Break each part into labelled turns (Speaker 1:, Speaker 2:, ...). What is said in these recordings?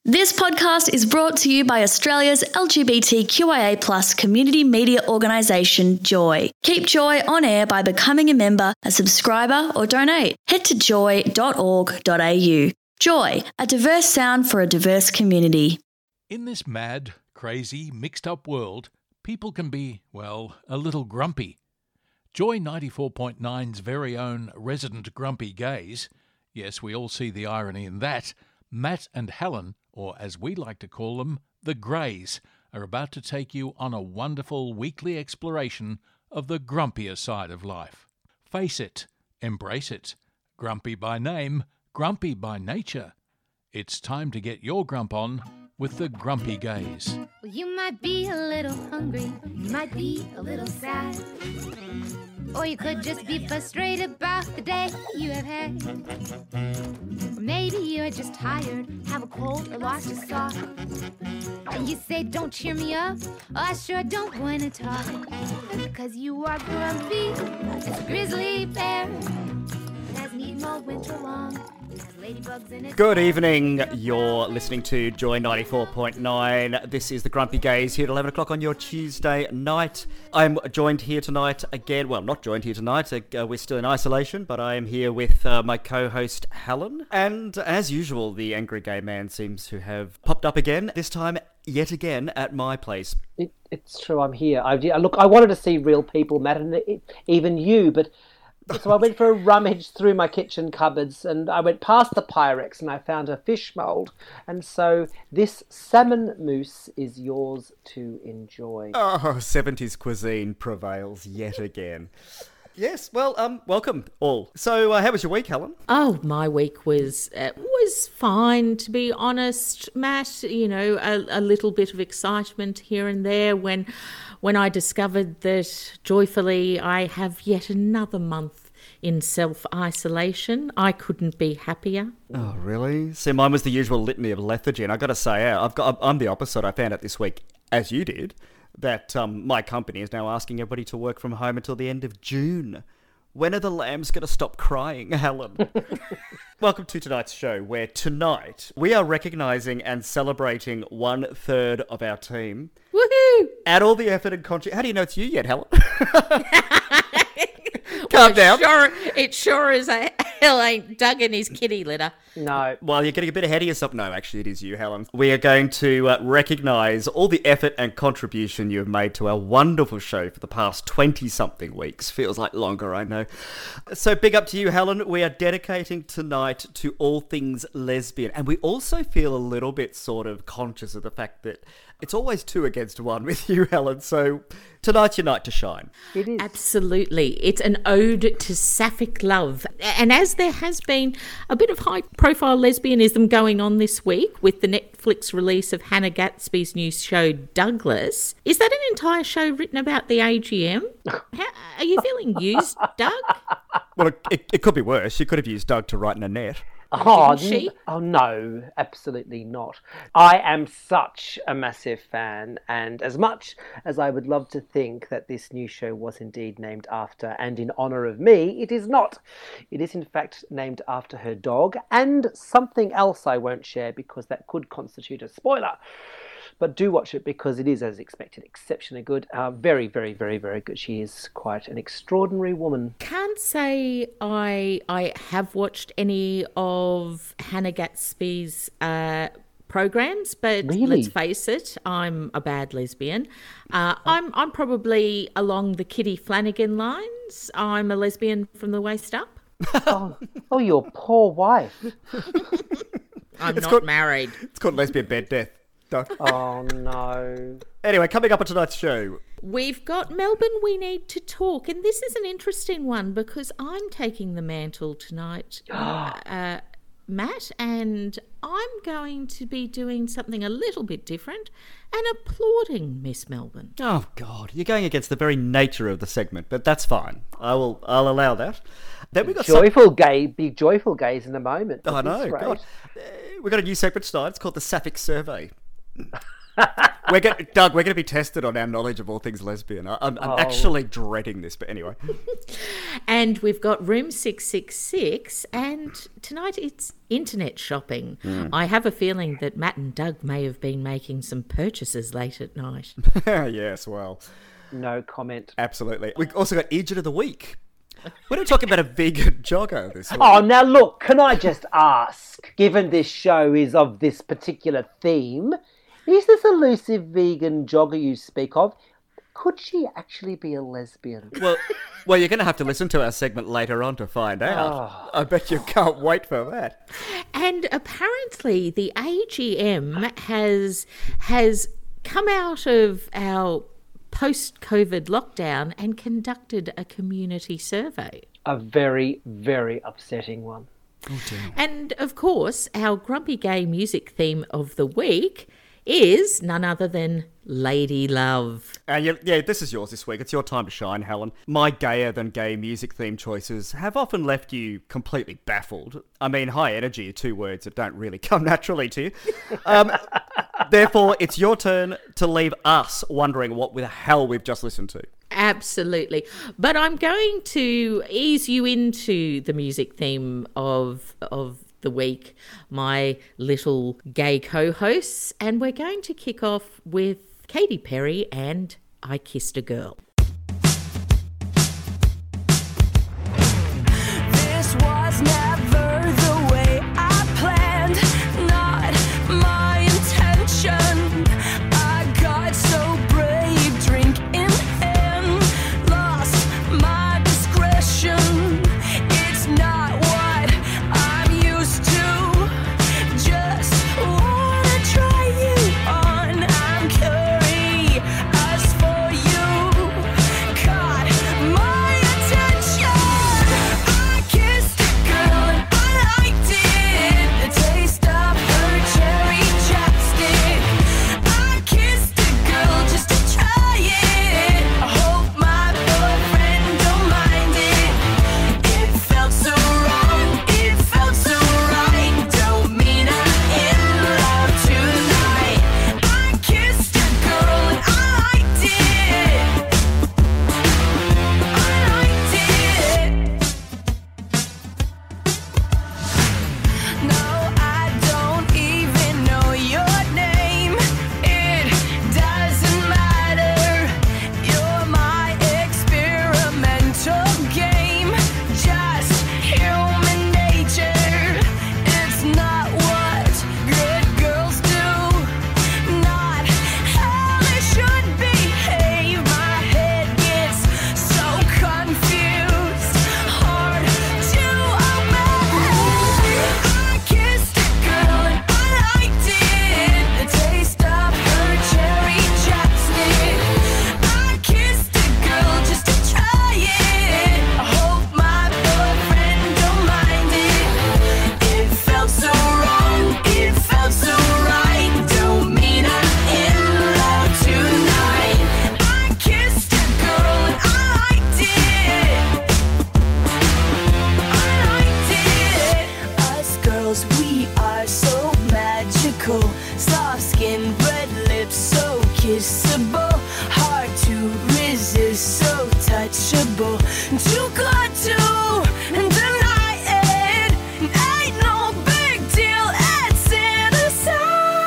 Speaker 1: This podcast is brought to you by Australia's LGBTQIA+ community media organisation, Joy. Keep Joy on air by becoming a member, a subscriber or donate. Head to joy.org.au. Joy, a diverse sound for a diverse community.
Speaker 2: In this mad, crazy, mixed-up world, people can be, well, a little grumpy. Joy 94.9's very own resident grumpy gays, yes, we all see the irony in that, Matt and Helen, or as we like to call them, the Greys, are about to take you on a wonderful weekly exploration of the grumpier side of life. Face it, embrace it. Grumpy by name, grumpy by nature. It's time to get your grump on with the Grumpy Gays.
Speaker 3: Well, you might be a little hungry, you might be a little sad, or you could just be frustrated about the day you have had. Or maybe you're just tired, have a cold or lost your sock, and you say, don't cheer me up, oh, I sure don't want to talk, because you are grumpy as a grizzly bear, hasn't eaten all winter long.
Speaker 4: Good evening, you're listening to Joy 94.9. This is the Grumpy Gays here at 11 o'clock on your Tuesday night. I'm joined here tonight again, well, not joined here tonight, we're still in isolation, but I am here with my co-host Helen. And as usual, the angry gay man seems to have popped up again, this time yet again at my place.
Speaker 5: It's true, I'm here. Look, I wanted to see real people, Matt, and even you, but... So I went for a rummage through my kitchen cupboards and I went past the Pyrex and I found a fish mould. And so this salmon mousse is yours to enjoy.
Speaker 4: Oh, 70s cuisine prevails yet again. Yes, well, welcome all. So how was your week, Helen?
Speaker 6: Oh, my week was fine, to be honest, Matt. You know, a little bit of excitement here and there when I discovered that joyfully I have yet another month in self-isolation. I couldn't be happier.
Speaker 4: Oh, really? See, mine was the usual litany of lethargy, and I got to say, I'm the opposite. I found out this week, as you did, that my company is now asking everybody to work from home until the end of June. When are the lambs going to stop crying, Helen? Welcome to tonight's show, where tonight we are recognising and celebrating 1/3 of our team.
Speaker 6: Woohoo!
Speaker 4: Add all the effort and contribution. How do you know it's you yet, Helen? Calm down.
Speaker 6: It sure is hell ain't Doug and his kitty litter.
Speaker 5: No.
Speaker 4: Well, you're getting a bit ahead of yourself. No, actually, it is you, Helen. We are going to recognise all the effort and contribution you have made to our wonderful show for the past 20-something weeks. Feels like longer, I know. So big up to you, Helen. We are dedicating tonight to all things lesbian. And we also feel a little bit sort of conscious of the fact that it's always 2 against 1 with you, Helen. So tonight's your night to shine.
Speaker 5: It is.
Speaker 6: Absolutely. It's an ode to sapphic love. And as there has been a bit of high-profile lesbianism going on this week with the Netflix release of Hannah Gadsby's new show, Douglas, is that an entire show written about the AGM? Are you feeling used, Doug?
Speaker 4: Well, it could be worse. You could have used Doug to write Nanette.
Speaker 5: Oh, no, absolutely not. I am such a massive fan, and as much as I would love to think that this new show was indeed named after and in honour of me, it is not. It is in fact named after her dog and something else I won't share because that could constitute a spoiler. But do watch it because it is, as expected, exceptionally good. Very, very, very, very good. She is quite an extraordinary woman.
Speaker 6: Can't say I have watched any of Hannah Gadsby's programs, but
Speaker 5: Really?
Speaker 6: Let's face it, I'm a bad lesbian. I'm probably along the Kitty Flanagan lines. I'm a lesbian from the waist up.
Speaker 5: Oh, your poor wife.
Speaker 6: I'm not married.
Speaker 4: It's called lesbian bed death. Doug.
Speaker 5: Oh, no.
Speaker 4: Anyway, coming up on tonight's show.
Speaker 6: We've got Melbourne We Need to Talk, and this is an interesting one because I'm taking the mantle tonight, Matt, and I'm going to be doing something a little bit different and applauding Miss Melbourne.
Speaker 4: Oh, God. You're going against the very nature of the segment, but that's fine. I'll allow that. Then we got
Speaker 5: Big joyful gays in the moment.
Speaker 4: I know. God. We've got a new segment tonight. It's called the Sapphic Survey. Doug, we're going to be tested on our knowledge of all things lesbian. I'm actually dreading this, but anyway.
Speaker 6: And we've got Room 666, and tonight it's internet shopping. I have a feeling that Matt and Doug may have been making some purchases late at night.
Speaker 4: Yes, well.
Speaker 5: No comment.
Speaker 4: Absolutely. We've also got Idiot of the Week. We're not talking about a vegan jogger this week.
Speaker 5: Oh, now look, can I just ask, given this show is of this particular theme, is this elusive vegan jogger you speak of, could she actually be a lesbian?
Speaker 4: Well, you're going to have to listen to our segment later on to find out. I bet you can't wait for that.
Speaker 6: And apparently the AGM has come out of our post-COVID lockdown and conducted a community survey.
Speaker 5: A very, very upsetting one.
Speaker 4: Oh, dear.
Speaker 6: And, of course, our grumpy gay music theme of the week is none other than Lady Love.
Speaker 4: Yeah, this is yours this week. It's your time to shine, Helen. My gayer than gay music theme choices have often left you completely baffled. I mean, high energy are two words that don't really come naturally to you. Therefore, it's your turn to leave us wondering what the hell we've just listened to.
Speaker 6: Absolutely. But I'm going to ease you into the music theme of the week, my little gay co-hosts, and we're going to kick off with Katy Perry and I Kissed a Girl.
Speaker 7: This was never the way I planned, not my intention. I got so brave, drink in hand, lost my discretion. It's not what I'm used to, just wanna try you on. I'm curious for you, caught my attention. I kissed a girl and I liked it, the taste of her cherry chapstick. I kissed a girl just to try it, I hope my boyfriend don't mind it. It felt so wrong, it felt so right, don't mean I'm in love tonight. I kissed a girl and I liked it, I liked it. No, I don't even know your name, it doesn't matter. You're my experimental game, just human nature. It's not what good girls do, not how they should behave. My head gets so confused, hard to obey. I kissed a girl and I liked it, the taste of her cherry chapstick. I kissed a girl just to try it, I hope my boyfriend don't mind it. It felt so wrong, it felt so right, don't mean I'm in love tonight. I kissed a girl and I liked it, I liked it. Us girls, we are so magical, soft skin, red lips, so kissable, hard to resist, so touchable, too good to deny it. Ain't no big deal, it's innocent.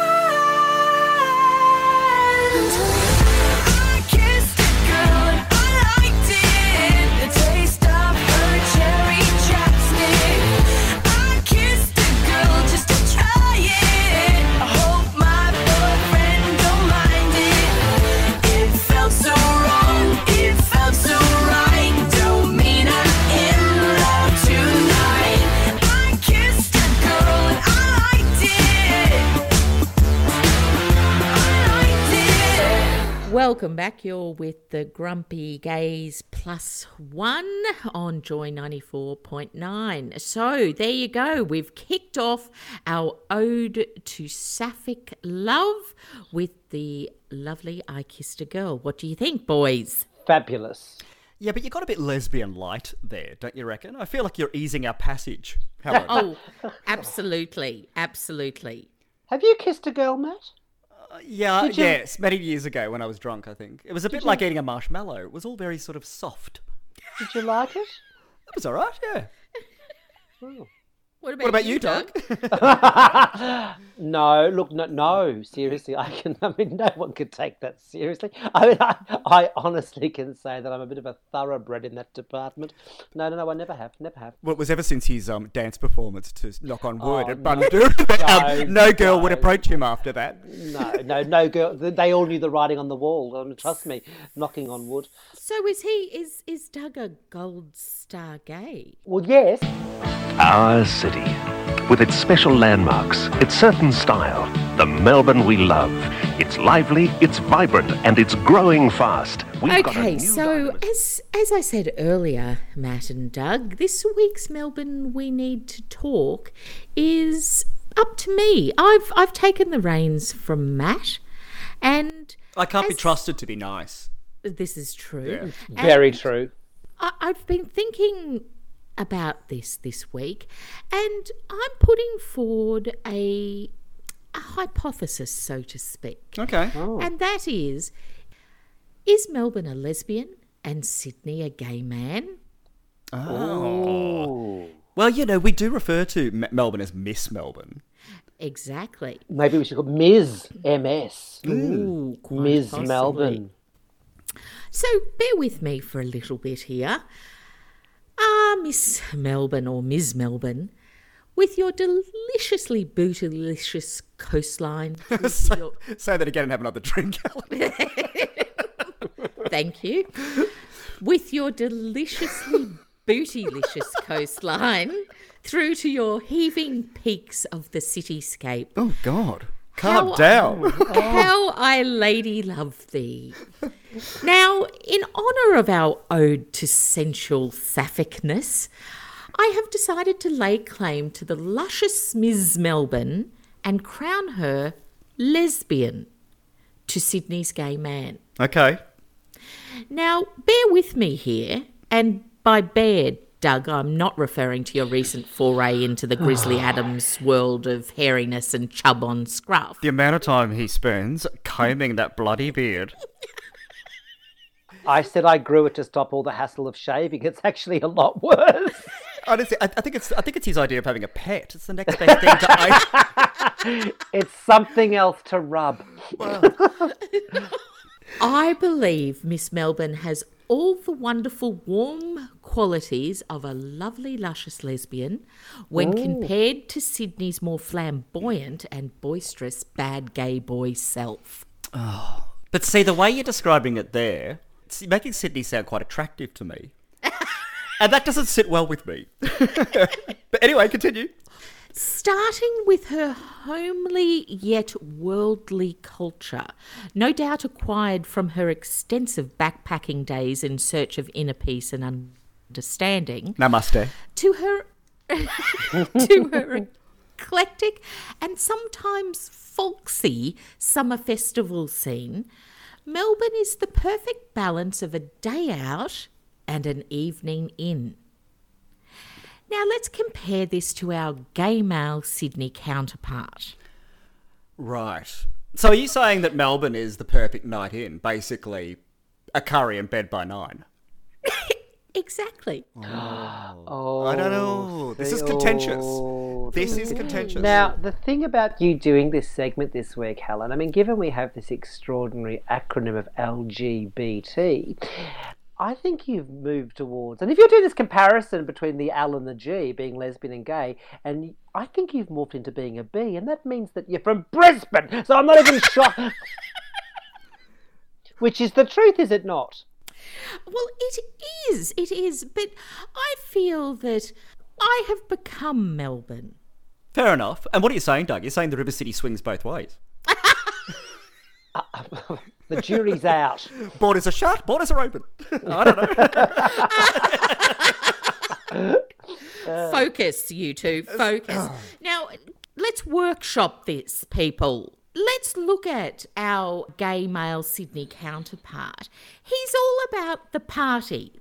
Speaker 7: I kissed a girl and I liked it, the taste of her cherry chapstick. I kissed a girl just to try it, I hope my boyfriend don't mind it. It felt so wrong, it felt so right, don't mean I'm in love tonight. I kissed a girl and I liked it, I liked it.
Speaker 6: Welcome back. You're with the Grumpy Gays Plus One on Joy 94.9. So there you go. We've kicked off our ode to sapphic love with the lovely I Kissed a Girl. What do you think, boys?
Speaker 5: Fabulous.
Speaker 4: Yeah, but you got a bit lesbian light there, don't you reckon? I feel like you're easing our passage, Helen.
Speaker 6: Oh, absolutely. Absolutely.
Speaker 5: Have you kissed a girl, Matt?
Speaker 4: Yeah,
Speaker 5: Did you-
Speaker 4: yes, many years ago when I was drunk, I think. It was a bit like eating a marshmallow. It was all very sort of soft.
Speaker 5: Did you like it?
Speaker 4: It was all right, yeah.
Speaker 6: What
Speaker 4: What about you, Doug?
Speaker 5: No, look, no, seriously, I mean, no one could take that seriously. I mean, I honestly can say that I'm a bit of a thoroughbred in that department. No, I never have.
Speaker 4: Well, it was ever since his dance performance to Knock on Wood
Speaker 5: Oh,
Speaker 4: at
Speaker 5: no.
Speaker 4: Bundoora. No girl would
Speaker 5: No.
Speaker 4: approach him after that.
Speaker 5: No girl. They all knew the writing on the wall. Trust me, knocking on wood.
Speaker 6: So is Doug a gold star gay?
Speaker 5: Well, yes.
Speaker 8: Our city, with its special landmarks, its certain style, the Melbourne we love. It's lively, it's vibrant, and it's growing fast. We've got a
Speaker 6: Okay,
Speaker 8: new
Speaker 6: so
Speaker 8: dynamo-
Speaker 6: as I said earlier, Matt and Doug, this week's Melbourne We Need to Talk is up to me. I've taken the reins from Matt, and
Speaker 4: I can't be
Speaker 6: as-
Speaker 4: trusted to be nice.
Speaker 6: This is true.
Speaker 5: Very true.
Speaker 6: I've been thinking about this week, and I'm putting forward a hypothesis, so to speak.
Speaker 4: Okay.
Speaker 6: And that is Melbourne a lesbian and Sydney a gay man?
Speaker 4: Oh. Well, we do refer to Melbourne as Miss Melbourne.
Speaker 6: Exactly.
Speaker 5: Maybe we should call Ms. MS.
Speaker 6: Ooh, quite
Speaker 5: Ms.
Speaker 6: possibly.
Speaker 5: Melbourne.
Speaker 6: So bear with me for a little bit here. Miss Melbourne or Ms. Melbourne, with your deliciously bootylicious coastline. with your-
Speaker 4: Say that again and have another drink, Alan.
Speaker 6: Thank you. With your deliciously bootylicious coastline through to your heaving peaks of the cityscape.
Speaker 4: Oh, God.
Speaker 6: How-
Speaker 4: Calm down.
Speaker 6: How I lady love thee. Now, in honour of our ode to sensual sapphicness, I have decided to lay claim to the luscious Ms. Melbourne and crown her lesbian to Sydney's gay man.
Speaker 4: Okay.
Speaker 6: Now, bear with me here, and by bear, Doug, I'm not referring to your recent foray into the Grizzly Adams world of hairiness and chub on scruff.
Speaker 4: The amount of time he spends combing that bloody beard.
Speaker 5: I said I grew it to stop all the hassle of shaving. It's actually a lot worse.
Speaker 4: Honestly, I think it's his idea of having a pet. It's the next best thing to
Speaker 5: It's something else to rub.
Speaker 6: I believe Miss Melbourne has all the wonderful warm qualities of a lovely, luscious lesbian when compared to Sydney's more flamboyant and boisterous bad gay boy self.
Speaker 4: But see, the way you're describing it there, it's making Sydney sound quite attractive to me. And that doesn't sit well with me. But anyway, continue.
Speaker 6: Starting with her homely yet worldly culture, no doubt acquired from her extensive backpacking days in search of inner peace and understanding,
Speaker 4: Namaste.
Speaker 6: to her to her eclectic and sometimes folksy summer festival scene, Melbourne is the perfect balance of a day out and an evening in. Now let's compare this to our gay male Sydney counterpart.
Speaker 4: Right. So are you saying that Melbourne is the perfect night in? Basically, a curry in bed by 9?
Speaker 6: Exactly.
Speaker 5: Oh,
Speaker 4: I don't know. This is contentious. This is contentious.
Speaker 5: Now, the thing about you doing this segment this week, Helen, I mean, given we have this extraordinary acronym of LGBT, I think you've moved towards, and if you're doing this comparison between the L and the G, being lesbian and gay, and I think you've morphed into being a B, and that means that you're from Brisbane, so I'm not even shocked. Which is the truth, is it not?
Speaker 6: Well, it is, but I feel that I have become Melbourne.
Speaker 4: Fair enough. And what are you saying, Doug? You're saying the River City swings both ways.
Speaker 5: The jury's out.
Speaker 4: Borders are shut, borders are open. I don't know.
Speaker 6: Focus, you two, focus. Now, let's workshop this, people. Let's look at our gay male Sydney counterpart. He's all about the party.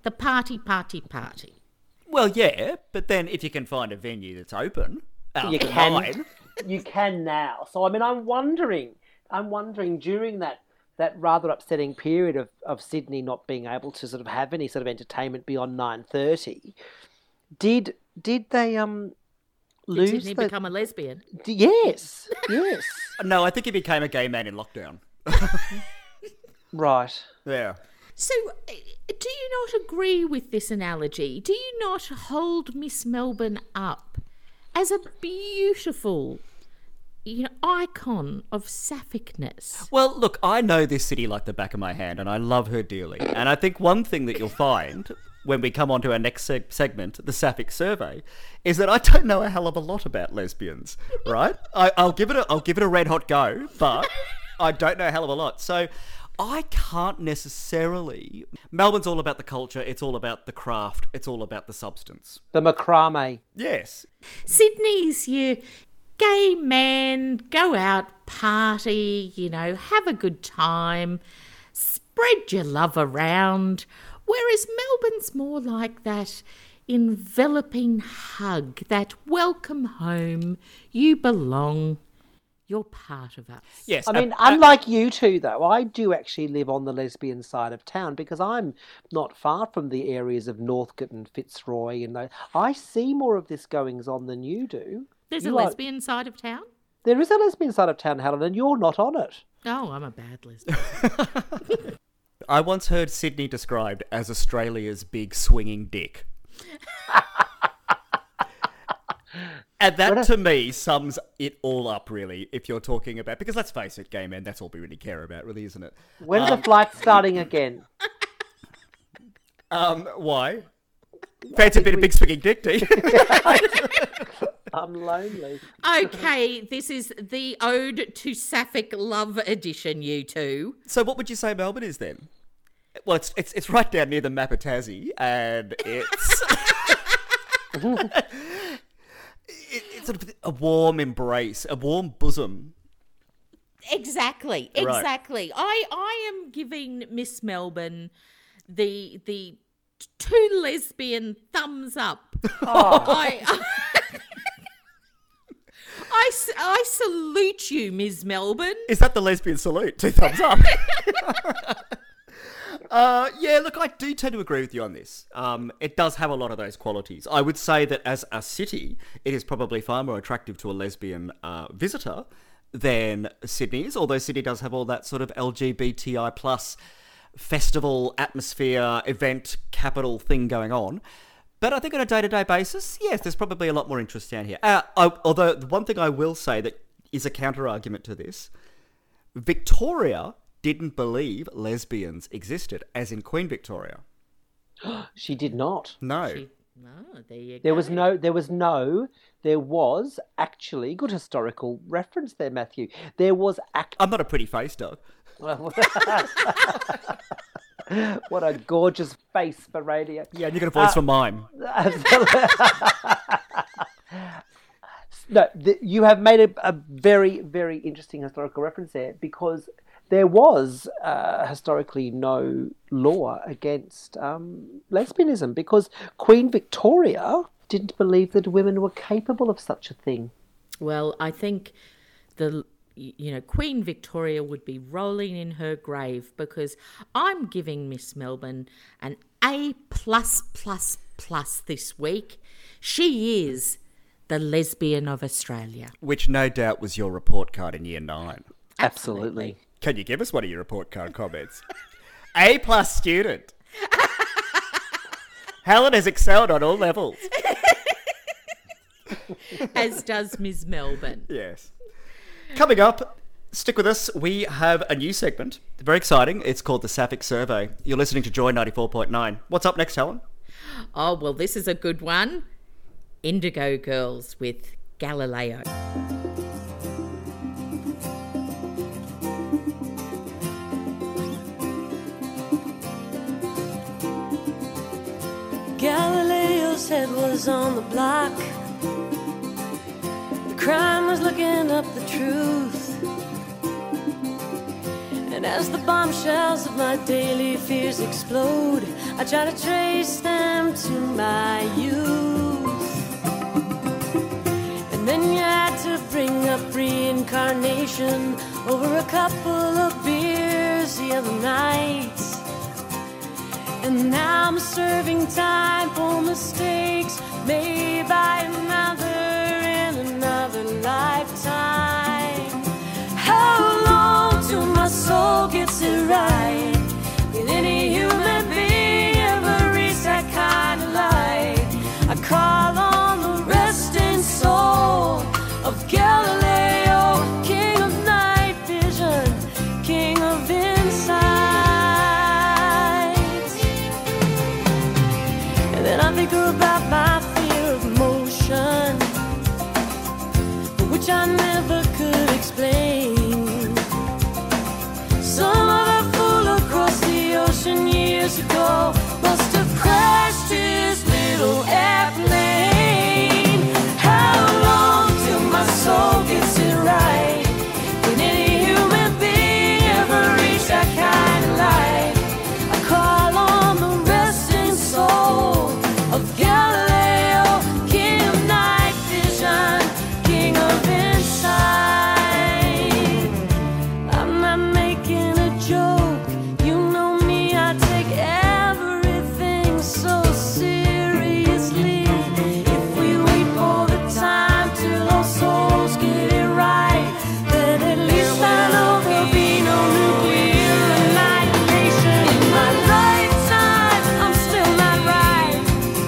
Speaker 4: Well, yeah, but then if you can find a venue that's open,
Speaker 5: You can now. So, I mean, I'm wondering, I'm wondering, during that rather upsetting period of Sydney not being able to sort of have any sort of entertainment beyond 9:30, did they lose?
Speaker 6: Did Sydney become a lesbian?
Speaker 5: Yes.
Speaker 4: No, I think he became a gay man in lockdown.
Speaker 5: Right.
Speaker 4: Yeah.
Speaker 6: So, do you not agree with this analogy? Do you not hold Miss Melbourne up as a beautiful, icon of sapphicness?
Speaker 4: Well, look, I know this city like the back of my hand, and I love her dearly. And I think one thing that you'll find when we come on to our next segment, the Sapphic Survey, is that I don't know a hell of a lot about lesbians, right? I'll give it a red hot go, but I don't know a hell of a lot. So I can't necessarily... Melbourne's all about the culture, it's all about the craft, it's all about the substance.
Speaker 5: The macrame.
Speaker 4: Yes.
Speaker 6: Sydney's your gay man, go out, party, have a good time, spread your love around. Whereas Melbourne's more like that enveloping hug, that welcome home, you belong, you're part of us.
Speaker 4: Yes.
Speaker 5: I mean, unlike you two, though, I do actually live on the lesbian side of town because I'm not far from the areas of Northcote and Fitzroy. I see more of this goings on than you do.
Speaker 6: There's a lesbian side of town?
Speaker 5: There is a lesbian side of town, Helen, and you're not on it.
Speaker 6: Oh, I'm a bad lesbian.
Speaker 4: I once heard Sydney described as Australia's big swinging dick. And that, to me, sums it all up, really, if you're talking about... Because let's face it, gay men, that's all we really care about, really, isn't it?
Speaker 5: When's the flight starting again?
Speaker 4: Why? Fancy a bit of big swinging dick, do you?
Speaker 5: I'm lonely.
Speaker 6: Okay, this is the Ode to Sapphic Love edition, you two.
Speaker 4: So what would you say Melbourne is, then? Well, it's right down near the map of Tassie, and it's... it's sort of a warm embrace, a warm bosom.
Speaker 6: Exactly.
Speaker 4: Right.
Speaker 6: I am giving Miss Melbourne the two lesbian thumbs up. Oh. I salute you, Ms. Melbourne.
Speaker 4: Is that the lesbian salute? 2 thumbs up. Yeah, look, I do tend to agree with you on this. It does have a lot of those qualities. I would say that as a city, it is probably far more attractive to a lesbian visitor than Sydney is, although Sydney does have all that sort of LGBTI plus festival atmosphere, event, capital thing going on. But I think on a day-to-day basis, yes, there's probably a lot more interest down here. Although the one thing I will say that is a counter-argument to this, Victoria didn't believe lesbians existed, as in Queen Victoria.
Speaker 5: She did not.
Speaker 4: No.
Speaker 6: There you go.
Speaker 5: There was actually, good historical reference there, Matthew. There was
Speaker 4: I'm not a pretty face, Doug.
Speaker 5: What a gorgeous face for radio.
Speaker 4: Yeah, and you got a voice for mime.
Speaker 5: No, you have made a very, very interesting historical reference there, because there was historically no law against lesbianism, because Queen Victoria didn't believe that women were capable of such a thing.
Speaker 6: Well, I think Queen Victoria would be rolling in her grave, because I'm giving Miss Melbourne an A+++ this week. She is the lesbian of Australia.
Speaker 4: Which no doubt was your report card in year 9.
Speaker 5: Absolutely.
Speaker 4: Can you give us one of your report card comments? A+ student. Helen has excelled on all levels.
Speaker 6: As does Ms. Melbourne.
Speaker 4: Yes. Coming up, stick with us. We have a new segment. Very exciting. It's called the Sapphic Survey. You're listening to Joy 94.9. What's up next, Helen?
Speaker 6: Oh, well, this is a good one. Indigo Girls with Galileo.
Speaker 7: Galileo's head was on the block. The crime was looking up the truth. And as the bombshells of my daily fears explode, I try to trace them to my youth. And then you had to bring up reincarnation, over a couple of beers the other night. And now I'm serving time for mistakes made by another in another lifetime. How long till my soul gets it right? Can any human being ever reach that kind of light? I call on the resting soul of Galileo, king of night vision, king of insight. And then I think about my fear of motion, which I never could explain. Some other fool across the ocean years ago must have crashed his little airplane. How long till my soul gets it right? Can any human being ever reach that kind of light? I call on the resting soul of Galileo, king of night vision, king of insight. I'm not making a joke. You know me, I take everything so seriously. If we wait for the time till our souls get it right, then at least I know there'll be no nuclear annihilation. In my lifetime, I'm still not right.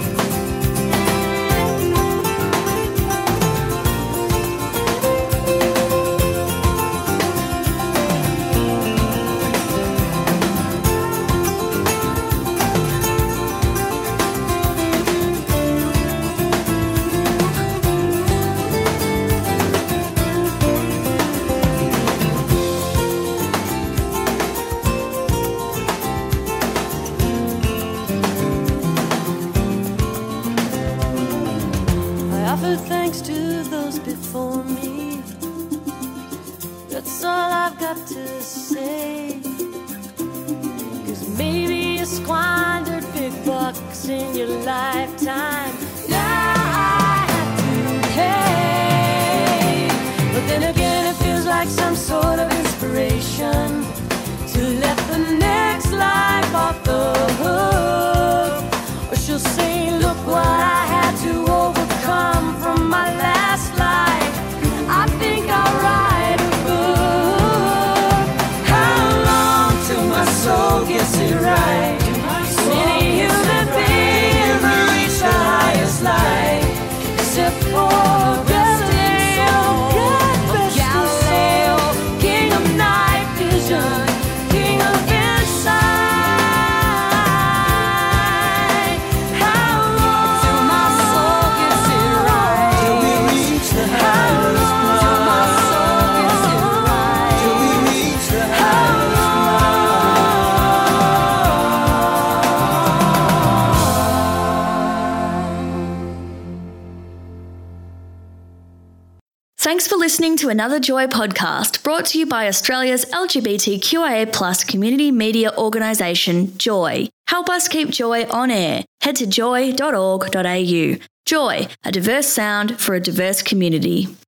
Speaker 7: I offer thanks to those before me. That's all I've got to say. 'Cause maybe you squandered big bucks in your lifetime. Now I have to pay. But then again, it feels like some sort of inspiration to let the next life off the hook. Or she'll say, look what I had to overcome from my last life. I think I'll write a book. How long till my soul gets it right? Can any human being ever reach the highest light? Except for Galileo, Galileo, king of night vision, king of insight. How long till my soul gets it right? Till we reach the highest light. Till my soul gets it right? Till we reach the highest light.
Speaker 1: Thanks for listening to another Joy podcast brought to you by Australia's LGBTQIA+ community media organisation, Joy. Help us keep Joy on air. Head to joy.org.au. Joy, a diverse sound for a diverse community.